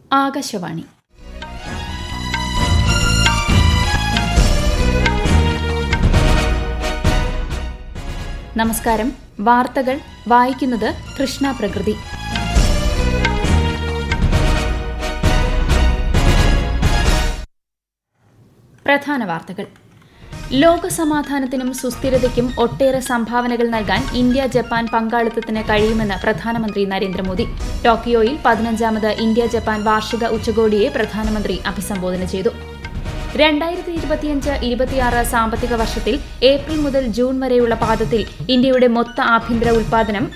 ആകാശവാണി. നമസ്കാരം. വാർത്തകൾ വായിക്കുന്നത് കൃഷ്ണ പ്രകൃതി. പ്രധാന വാർത്തകൾ. ലോകസമാധാനത്തിനും സുസ്ഥിരതയ്ക്കും ഒട്ടേറെ സംഭാവനകൾ നൽകാൻ ഇന്ത്യ ജപ്പാൻ പങ്കാളിത്തത്തിന് കഴിയുമെന്ന് പ്രധാനമന്ത്രി നരേന്ദ്രമോദി. ടോക്കിയോയിൽ 15ാമത് ഇന്ത്യ ജപ്പാൻ വാർഷിക ഉച്ചകോടിയെ പ്രധാനമന്ത്രി അഭിസംബോധന ചെയ്തു. 2025-26 സാമ്പത്തിക വർഷത്തിൽ ഏപ്രിൽ മുതൽ ജൂൺ വരെയുള്ള പാദത്തിൽ ഇന്ത്യയുടെ മൊത്ത ആഭ്യന്തര ഉൽപാദനം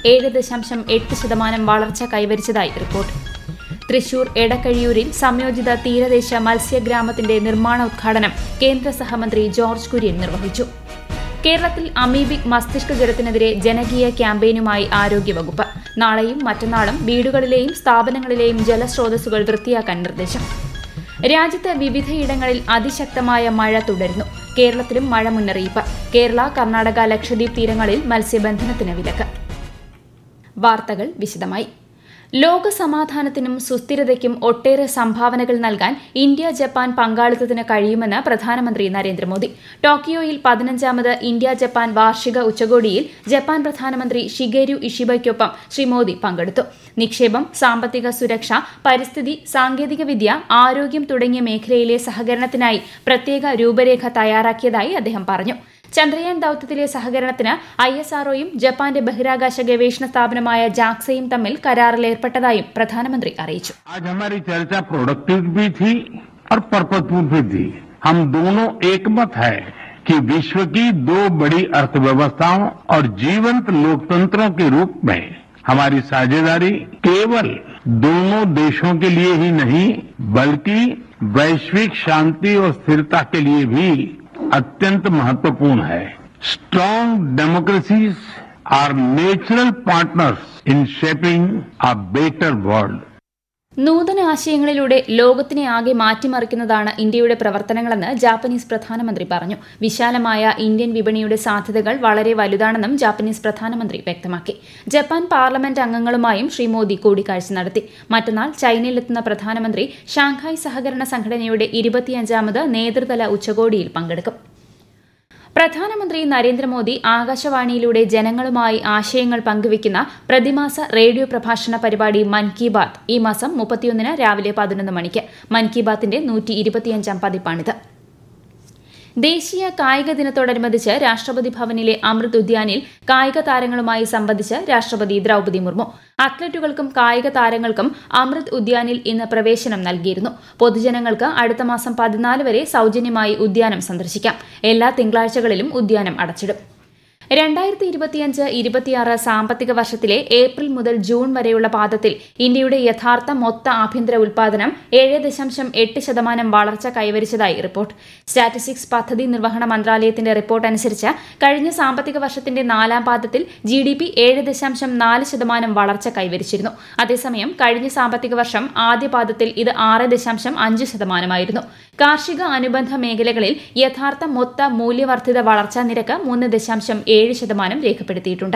7.8% വളർച്ച കൈവരിച്ചതായി റിപ്പോർട്ട്. തൃശൂർ എടക്കഴിയൂരിൽ സംയോജിത തീരദേശ മത്സ്യഗ്രാമത്തിന്റെ നിർമ്മാണോദ്ഘാടനം കേന്ദ്ര സഹമന്ത്രി ജോർജ് കുര്യൻ നിർവഹിച്ചു. കേരളത്തിൽ അമീബിക് മസ്തിഷ്ക ജ്വരത്തിനെതിരെ ജനകീയ ക്യാമ്പയിനുമായി ആരോഗ്യവകുപ്പ്. നാളെയും മറ്റന്നാളും വീടുകളിലെയും സ്ഥാപനങ്ങളിലെയും ജലസ്രോതസ്സുകൾ വൃത്തിയാക്കാൻ നിർദ്ദേശം. രാജ്യത്ത് വിവിധയിടങ്ങളിൽ അതിശക്തമായ മഴ തുടരുന്നു. കേരളത്തിലും മഴ മുന്നറിയിപ്പ്. കേരള, കർണാടക, ലക്ഷദ്വീപ് തീരങ്ങളിൽ മത്സ്യബന്ധനത്തിന് വിലക്ക്. വാർത്തകൾ വിശദമായി. ലോകസമാധാനത്തിനും സുസ്ഥിരതയ്ക്കും ഒട്ടേറെ സംഭാവനകൾ നൽകാൻ ഇന്ത്യ ജപ്പാൻ പങ്കാളിത്തത്തിന് കഴിയുമെന്ന് പ്രധാനമന്ത്രി നരേന്ദ്രമോദി. ടോക്കിയോയിൽ 15ാമത് ഇന്ത്യ ജപ്പാൻ വാർഷിക ഉച്ചകോടിയിൽ ജപ്പാൻ പ്രധാനമന്ത്രി ഷിഗെരു ഇഷിബയ്ക്കൊപ്പം ശ്രീ മോദി പങ്കെടുത്തു. നിക്ഷേപം, സാമ്പത്തിക സുരക്ഷ, പരിസ്ഥിതി, സാങ്കേതികവിദ്യ, ആരോഗ്യം തുടങ്ങിയ മേഖലയിലെ സഹകരണത്തിനായി പ്രത്യേക രൂപരേഖ തയ്യാറാക്കിയതായി അദ്ദേഹം പറഞ്ഞു. ചന്ദ്രയാൻ ദൌത്യത്തിലെ സഹകരണത്തിന് ISROയും ജപ്പാന്റെ ബഹിരാകാശ ഗവേഷണ സ്ഥാപനമായ ജാക്സയും തമ്മിൽ കരാറിൽ ഏർപ്പെട്ടതായും പ്രധാനമന്ത്രി അറിയിച്ചു. आज हमारी चर्चा प्रोडक्टिव भी थी और पर्पसफुल भी थी. हम दोनों एकमत है कि विश्व की दो बड़ी अर्थव्यवस्थाओं और जीवंत लोकतंत्रों के रूप में हमारी साझेदारी केवल दोनों देशों के लिए ही नहीं बल्कि वैश्विक शांति और स्थिरता के लिए भी अत्यंत महत्वपूर्ण है. Strong democracies are natural partners in shaping a better world. നൂതന ആശയങ്ങളിലൂടെ ലോകത്തിനെ ആകെ മാറ്റിമറിക്കുന്നതാണ് ഇന്ത്യയുടെ പ്രവർത്തനങ്ങളെന്ന് ജാപ്പനീസ് പ്രധാനമന്ത്രി പറഞ്ഞു. വിശാലമായ ഇന്ത്യൻ വിപണിയുടെ സാധ്യതകൾ വളരെ വലുതാണെന്നും ജാപ്പനീസ് പ്രധാനമന്ത്രി വ്യക്തമാക്കി. ജപ്പാൻ പാർലമെന്റ് അംഗങ്ങളുമായും ശ്രീ മോദി കൂടിക്കാഴ്ച നടത്തി. മറ്റന്നാൾ ചൈനയിലെത്തുന്ന പ്രധാനമന്ത്രി ഷാങ്ഹായ് സഹകരണ സംഘടനയുടെ 25ാമത് നേതൃതല ഉച്ചകോടിയിൽ പങ്കെടുക്കും. പ്രധാനമന്ത്രി നരേന്ദ്രമോദി ആകാശവാണിയിലൂടെ ജനങ്ങളുമായി ആശയങ്ങൾ പങ്കുവയ്ക്കുന്ന പ്രതിമാസ റേഡിയോ പ്രഭാഷണ പരിപാടി മൻ കി ബാത്ത് ഈ മാസം 31 രാവിലെ 11 മണിക്ക്. മൻ കി ബാത്തിന്റെ 125ാം പതിപ്പാണിത്. ദേശീയ കായിക ദിനത്തോടനുബന്ധിച്ച് രാഷ്ട്രപതി ഭവനിലെ അമൃത് ഉദ്യാനിൽ കായിക താരങ്ങളുമായി സംവദിച്ച് രാഷ്ട്രപതി ദ്രൌപദി മുർമു. അത്ലറ്റുകൾക്കും കായിക താരങ്ങൾക്കും അമൃത് ഉദ്യാനിൽ ഇന്ന് പ്രവേശനം നൽകിയിരുന്നു. പൊതുജനങ്ങൾക്ക് അടുത്ത മാസം 14 വരെ സൌജന്യമായി ഉദ്യാനം സന്ദർശിക്കാം. എല്ലാ തിങ്കളാഴ്ചകളിലും ഉദ്യാനം അടച്ചിടും. 2025-26 സാമ്പത്തിക വർഷത്തിലെ ഏപ്രിൽ മുതൽ ജൂൺ വരെയുള്ള പാദത്തിൽ ഇന്ത്യയുടെ യഥാർത്ഥ മൊത്ത ആഭ്യന്തര ഉൽപാദനം 7.8% വളർച്ച കൈവരിച്ചതായി റിപ്പോർട്ട്. സ്റ്റാറ്റിസ്റ്റിക്സ് പദ്ധതി നിർവഹണ മന്ത്രാലയത്തിന്റെ റിപ്പോർട്ട് അനുസരിച്ച് കഴിഞ്ഞ സാമ്പത്തിക വർഷത്തിന്റെ 4ാം പാദത്തിൽ GDP 7.4% വളർച്ച കൈവരിച്ചിരുന്നു. അതേസമയം കഴിഞ്ഞ സാമ്പത്തിക വർഷം ആദ്യ പാദത്തിൽ ഇത് 6.5%. കാർഷിക അനുബന്ധ മേഖലകളിൽ യഥാർത്ഥ മൊത്ത മൂല്യവർദ്ധിത വളർച്ചാ നിരക്ക് 3.7% രേഖപ്പെടുത്തിയിട്ടുണ്ട്.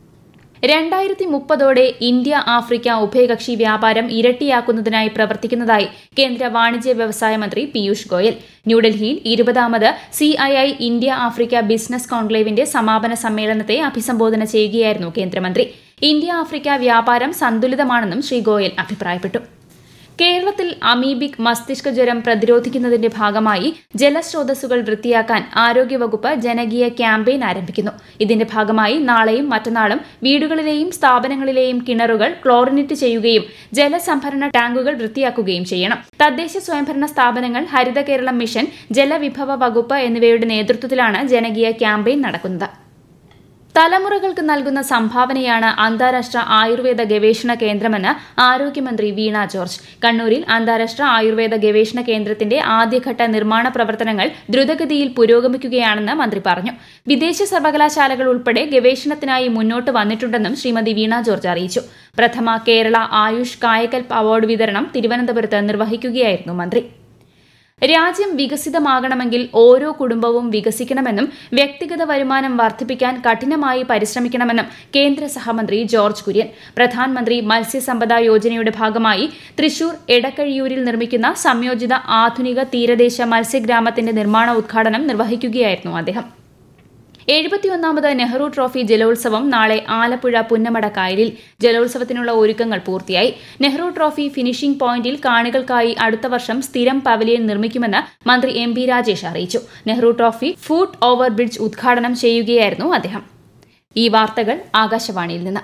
2030 ഇന്ത്യ ആഫ്രിക്ക ഉഭയകക്ഷി വ്യാപാരം ഇരട്ടിയാക്കുന്നതിനായി പ്രവർത്തിക്കുന്നതായി കേന്ദ്ര വാണിജ്യ വ്യവസായ മന്ത്രി പീയൂഷ് ഗോയൽ. ന്യൂഡൽഹിയിൽ 20ാമത് CII ഇന്ത്യ ആഫ്രിക്ക ബിസിനസ് കോൺക്ലേവിന്റെ സമാപന സമ്മേളനത്തെ അഭിസംബോധന ചെയ്യുകയായിരുന്നു കേന്ദ്രമന്ത്രി. ഇന്ത്യ ആഫ്രിക്ക വ്യാപാരം സന്തുലിതമാണെന്നും ശ്രീ ഗോയൽ അഭിപ്രായപ്പെട്ടു. കേരളത്തിൽ അമീബിക് മസ്തിഷ്ക ജ്വരം പ്രതിരോധിക്കുന്നതിന്റെ ഭാഗമായി ജലസ്രോതസ്സുകൾ വൃത്തിയാക്കാൻ ആരോഗ്യവകുപ്പ് ജനകീയ ക്യാമ്പയിൻ ആരംഭിക്കുന്നു. ഇതിന്റെ ഭാഗമായി നാളെയും മറ്റന്നാളും വീടുകളിലെയും സ്ഥാപനങ്ങളിലെയും കിണറുകൾ ക്ലോറിനേറ്റ് ചെയ്യുകയും ജലസംഭരണ ടാങ്കുകൾ വൃത്തിയാക്കുകയും ചെയ്യണം. തദ്ദേശ സ്വയംഭരണ സ്ഥാപനങ്ങൾ, ഹരിത കേരളം മിഷൻ, ജലവിഭവ വകുപ്പ് എന്നിവയുടെ നേതൃത്വത്തിലാണ് ജനകീയ ക്യാമ്പയിൻ നടക്കുന്നത്. തലമുറകൾക്ക് നൽകുന്ന സംഭാവനയാണ് അന്താരാഷ്ട്ര ആയുർവേദ ഗവേഷണ കേന്ദ്രമെന്ന് ആരോഗ്യമന്ത്രി വീണ ജോർജ്. കണ്ണൂരിൽ അന്താരാഷ്ട്ര ആയുർവേദ ഗവേഷണ കേന്ദ്രത്തിന്റെ ആദ്യഘട്ട നിർമ്മാണ പ്രവർത്തനങ്ങൾ ദ്രുതഗതിയിൽ പുരോഗമിക്കുകയാണെന്ന് മന്ത്രി പറഞ്ഞു. വിദേശ സർവകലാശാലകൾ ഉൾപ്പെടെ ഗവേഷണത്തിനായി മുന്നോട്ട് വന്നിട്ടുണ്ടെന്നും ശ്രീമതി വീണ ജോർജ് അറിയിച്ചു. പ്രഥമ കേരള ആയുഷ് കായകൽപ് അവാർഡ് വിതരണം തിരുവനന്തപുരത്ത് നിർവഹിക്കുകയായിരുന്നു മന്ത്രി. രാജ്യം വികസിതമാകണമെങ്കിൽ ഓരോ കുടുംബവും വികസിക്കണമെന്നും വ്യക്തിഗത വരുമാനം വർദ്ധിപ്പിക്കാൻ കഠിനമായി പരിശ്രമിക്കണമെന്നും കേന്ദ്ര സഹമന്ത്രി ജോർജ് കുര്യൻ. പ്രധാനമന്ത്രി മത്സ്യസമ്പദാ യോജനയുടെ ഭാഗമായി തൃശൂർ എടക്കഴിയൂരിൽ നിർമ്മിക്കുന്ന സംയോജിത ആധുനിക തീരദേശ മത്സ്യഗ്രാമത്തിന്റെ നിർമ്മാണ ഉദ്ഘാടനം നിർവഹിക്കുകയായിരുന്നു അദ്ദേഹം. 71ാമത് നെഹ്റു ട്രോഫി ജലോത്സവം നാളെ ആലപ്പുഴ പുന്നമട കായലിൽ. ജലോത്സവത്തിനുള്ള ഒരുക്കങ്ങൾ പൂർത്തിയായി. നെഹ്റു ട്രോഫി ഫിനിഷിംഗ് പോയിന്റിൽ കാണികൾക്കായി അടുത്ത വർഷം സ്ഥിരം പവലിയൻ നിർമ്മിക്കുമെന്ന് മന്ത്രി എം.ബി. രാജേഷ് അറിയിച്ചു. Nehru trophy foot over bridge ഉദ്ഘാടനം ചെയ്യുകയായിരുന്നു അദ്ദേഹം. ഈ വാർത്തകൾ ആകാശവാണിയിൽ നിന്ന്.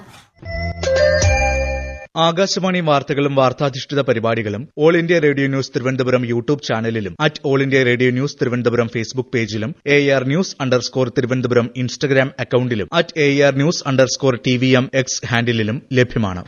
ആകാശവാണി വാർത്തകളും വാർത്താധിഷ്ഠിത പരിപാടികളും all India radio news Thiruvananthapuram YouTube ചാനലിലും all India radio news Thiruvananthapuram Facebook പേജിലും AR News_ തിരുവനന്തപുരം ഇൻസ്റ്റഗ്രാം അക്കൌണ്ടിലും AR News_TVM X ഹാൻഡിലും ലഭ്യമാണ്.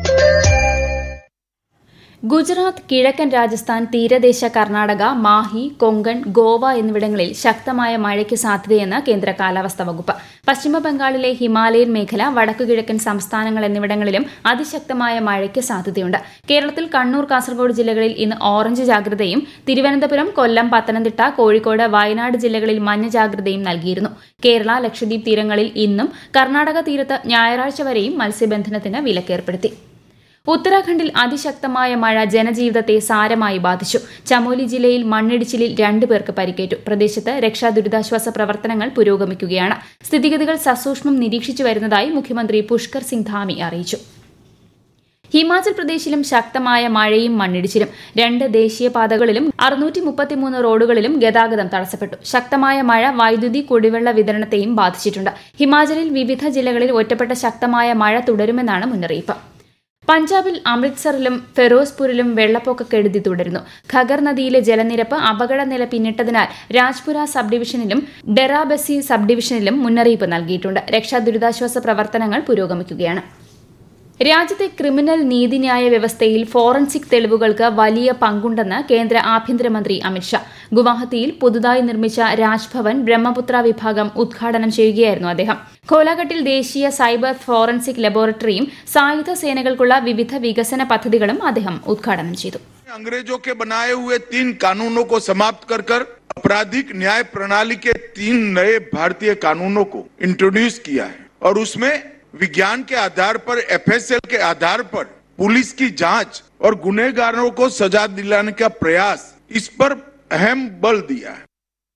ഗുജറാത്ത്, കിഴക്കൻ രാജസ്ഥാൻ, തീരദേശ കർണാടക, മാഹി, കൊങ്കൺ, ഗോവ എന്നിവിടങ്ങളിൽ ശക്തമായ മഴയ്ക്ക് സാധ്യതയെന്ന് കേന്ദ്ര കാലാവസ്ഥാ വകുപ്പ്. പശ്ചിമബംഗാളിലെ ഹിമാലയൻ മേഖല, വടക്കുകിഴക്കൻ സംസ്ഥാനങ്ങൾ എന്നിവിടങ്ങളിലും അതിശക്തമായ മഴയ്ക്ക് സാധ്യതയുണ്ട്. കേരളത്തിൽ കണ്ണൂർ, കാസർഗോഡ് ജില്ലകളിൽ ഇന്ന് ഓറഞ്ച് ജാഗ്രതയും തിരുവനന്തപുരം, കൊല്ലം, പത്തനംതിട്ട, കോഴിക്കോട്, വയനാട് ജില്ലകളിൽ മഞ്ഞ ജാഗ്രതയും നൽകിയിരുന്നു. കേരള, ലക്ഷദ്വീപ് തീരങ്ങളിൽ ഇന്നും കർണാടക തീരത്ത് ഞായറാഴ്ച വരെയും മത്സ്യബന്ധനത്തിന് വിലക്കേർപ്പെടുത്തി. ഉത്തരാഖണ്ഡിൽ അതിശക്തമായ മഴ ജനജീവിതത്തെ സാരമായി ബാധിച്ചു. ചമോലി ജില്ലയിൽ മണ്ണിടിച്ചിലിൽ 2 പേർക്ക് പരിക്കേറ്റു. പ്രദേശത്ത് രക്ഷാ ദുരിതാശ്വാസ പ്രവർത്തനങ്ങൾ പുരോഗമിക്കുകയാണ്. സ്ഥിതിഗതികൾ സസൂക്ഷ്മം നിരീക്ഷിച്ചു വരുന്നതായി മുഖ്യമന്ത്രി പുഷ്കർ സിംഗ് ധാമി അറിയിച്ചു. ഹിമാചൽ പ്രദേശിലും ശക്തമായ മഴയും മണ്ണിടിച്ചിലും. 2 ദേശീയപാതകളിലും 633 റോഡുകളിലും ഗതാഗതം തടസ്സപ്പെട്ടു. ശക്തമായ മഴ വൈദ്യുതി, കുടിവെള്ള വിതരണത്തെയും ബാധിച്ചിട്ടുണ്ട്. ഹിമാചലിൽ വിവിധ ജില്ലകളിൽ ഒറ്റപ്പെട്ട ശക്തമായ മഴ തുടരുമെന്നാണ് മുന്നറിയിപ്പ്. പഞ്ചാബിൽ അമൃത്സറിലും ഫെറോസ്പൂരിലും വെള്ളപ്പൊക്കക്കെടുതി തുടരുന്നു. ഖഗർ നദിയിലെ ജലനിരപ്പ് അപകടനില പിന്നിട്ടതിനാൽ രാജ്പുര സബ് ഡിവിഷനിലും ഡെറാബസി സബ് ഡിവിഷനിലും മുന്നറിയിപ്പ് നൽകിയിട്ടുണ്ട്. രക്ഷാ ദുരിതാശ്വാസ പ്രവർത്തനങ്ങൾ പുരോഗമിക്കുകയാണ്. രാജ്യത്തെ ക്രിമിനൽ നീതിന്യായ വ്യവസ്ഥയിൽ ഫോറൻസിക് തെളിവുകൾക്ക് വലിയ പങ്കുണ്ടെന്ന് കേന്ദ്ര ആഭ്യന്തരമന്ത്രി അമിത്ഷാ. ഗുവാഹത്തിയിൽ പുതുതായി നിർമ്മിച്ച രാജ്ഭവൻ ബ്രഹ്മപുത്ര വിഭാഗം ഉദ്ഘാടനം ചെയ്യുകയായിരുന്നു അദ്ദേഹം. ഖോലാഘട്ടിൽ ദേശീയ സൈബർ ഫോറൻസിക് ലബോറട്ടറിയും സായുധ സേനകൾക്കുള്ള വിവിധ വികസന പദ്ധതികളും അദ്ദേഹം ഉദ്ഘാടനം ചെയ്തു. अंग्रेजों के बनाए हुए 3 कानूनों को समाप्त कर आपराधिक न्याय प्रणाली के 3 नए भारतीय कानूनों को इंट्रोड्यूस किया है और उसमें विज्ञान के आधार पर FSL के आधार पर पुलिस की जांच और गुनहगारों को सजा दिलाने का प्रयास, इस पर अहम बल दिया है.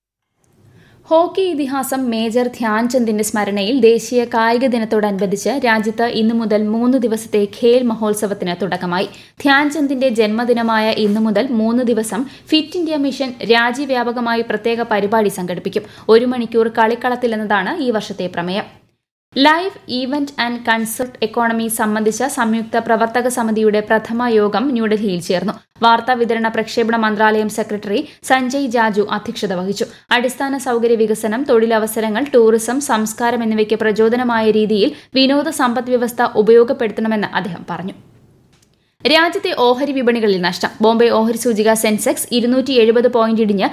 ഹോക്കി ഇതിഹാസം മേജർ ധ്യാൻചന്ദിന്റെ സ്മരണയിൽ ദേശീയ കായിക ദിനത്തോടനുബന്ധിച്ച് രാജ്യത്ത് ഇന്നു മുതൽ 3 ദിവസത്തെ ഖേൽ മഹോത്സവത്തിന് തുടക്കമായി. ധ്യാൻചന്ദിന്റെ ജന്മദിനമായ ഇന്നു മുതൽ 3 ദിവസം ഫിറ്റ് ഇന്ത്യ മിഷൻ രാജ്യവ്യാപകമായി പ്രത്യേക പരിപാടി സംഘടിപ്പിക്കും. 1 മണിക്കൂർ കളിക്കളത്തിലെന്നതാണ് ഈ വർഷത്തെ പ്രമേയം. Live event and consult economy സംബന്ധിച്ച സംയുക്ത പ്രവർത്തക സമിതിയുടെ പ്രഥമ യോഗം ന്യൂഡൽഹിയിൽ ചേർന്നു. വാർത്താ വിതരണ പ്രക്ഷേപണ മന്ത്രാലയം സെക്രട്ടറി സഞ്ജയ് ജാജു അധ്യക്ഷത വഹിച്ചു. അടിസ്ഥാന സൌകര്യ വികസനം, തൊഴിലവസരങ്ങൾ, ടൂറിസം, സംസ്കാരം എന്നിവയ്ക്ക് പ്രചോദനമായ രീതിയിൽ വിനോദ സമ്പദ് വ്യവസ്ഥ ഉപയോഗപ്പെടുത്തണമെന്ന് അദ്ദേഹം പറഞ്ഞു. രാജ്യത്തെ ഓഹരി വിപണികളിൽ നഷ്ടം. ബോംബെ ഓഹരി സൂചിക സെൻസെക്സ് 270 പോയിന്റ് ഇടിഞ്ഞ്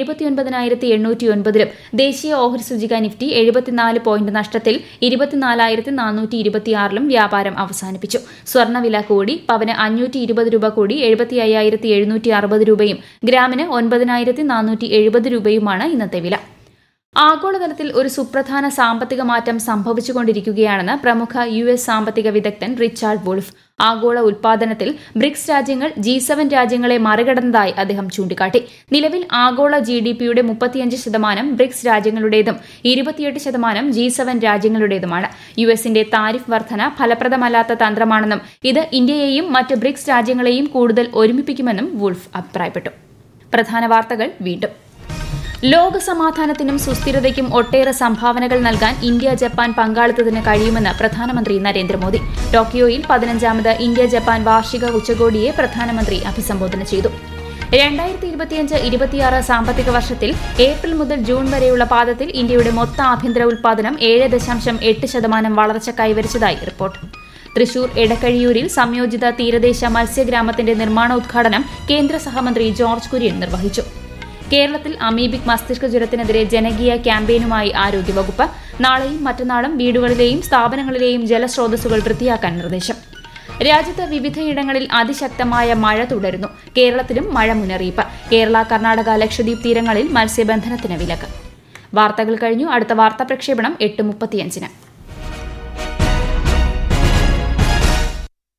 79,809-ലും ദേശീയ ഓഹരി സൂചിക നിഫ്റ്റി 74 പോയിന്റ് നഷ്ടത്തിൽ 24,426-ലും വ്യാപാരം അവസാനിപ്പിച്ചു. സ്വർണ്ണവില കൂടി. പവന് 520 രൂപ കൂടി 75,760 രൂപയും ഗ്രാമിന് 9,470 രൂപയുമാണ് ഇന്നത്തെ വില. ആഗോളതലത്തിൽ ഒരു സുപ്രധാന സാമ്പത്തിക മാറ്റം സംഭവിച്ചുകൊണ്ടിരിക്കുകയാണെന്ന് പ്രമുഖ US സാമ്പത്തിക വിദഗ്ധൻ റിച്ചാർഡ് വുൾഫ്. ആഗോള ഉൽപാദനത്തിൽ ബ്രിക്സ് രാജ്യങ്ങൾ G7 രാജ്യങ്ങളെ മറികടന്നതായി അദ്ദേഹം ചൂണ്ടിക്കാട്ടി. നിലവിൽ ആഗോള GDPയുടെ 35% ബ്രിക്സ് രാജ്യങ്ങളുടേതും 28% G7 രാജ്യങ്ങളുടേതുമാണ്. USന്റെ താരിഫ് വർധന ഫലപ്രദമല്ലാത്ത തന്ത്രമാണെന്നും ഇത് ഇന്ത്യയെയും മറ്റ് ബ്രിക്സ് രാജ്യങ്ങളെയും കൂടുതൽ ഒരുമിപ്പിക്കുമെന്നും വുൾഫ് അഭിപ്രായപ്പെട്ടു. പ്രധാന വാർത്തകൾ വീണ്ടും. ലോകസമാധാനത്തിനും സുസ്ഥിരതയ്ക്കും ഒട്ടേറെ സംഭാവനകൾ നൽകാൻ ഇന്ത്യ ജപ്പാൻ പങ്കാളിത്തത്തിന് കഴിയുമെന്ന് പ്രധാനമന്ത്രി നരേന്ദ്രമോദി. ടോക്കിയോയിൽ 15ാമത് ഇന്ത്യ ജപ്പാൻ വാർഷിക ഉച്ചകോടിയെ പ്രധാനമന്ത്രി അഭിസംബോധന ചെയ്തു. 2025-26 സാമ്പത്തിക വർഷത്തിൽ ഏപ്രിൽ മുതൽ ജൂൺ വരെയുള്ള പാദത്തിൽ ഇന്ത്യയുടെ മൊത്ത ആഭ്യന്തര ഉൽപ്പാദനം 7.8% വളർച്ച കൈവരിച്ചതായി റിപ്പോർട്ട്. തൃശൂർ എടക്കഴിയൂരിൽ സംയോജിത തീരദേശ മത്സ്യഗ്രാമത്തിന്റെ നിർമ്മാണോദ്ഘാടനം കേന്ദ്ര സഹമന്ത്രി ജോർജ് കുര്യൻ നിർവഹിച്ചു. കേരളത്തിൽ അമീബിക് മസ്തിഷ്ക ജ്വരത്തിനെതിരെ ജനകീയ ക്യാമ്പയിനുമായി ആരോഗ്യവകുപ്പ്. നാളെയും മറ്റന്നാളും വീടുകളിലെയും സ്ഥാപനങ്ങളിലെയും ജലസ്രോതസ്സുകൾ വൃത്തിയാക്കാൻ നിർദ്ദേശം. രാജ്യത്ത് വിവിധയിടങ്ങളിൽ അതിശക്തമായ മഴ തുടരുന്നു. കേരളത്തിലും മഴ മുന്നറിയിപ്പ്. കേരള, കർണാടക, ലക്ഷദ്വീപ് തീരങ്ങളിൽ മത്സ്യബന്ധനത്തിന് വിലക്ക്. വാർത്തകൾ കഴിഞ്ഞു. അടുത്ത വാർത്താ പ്രക്ഷേപണം 8:35.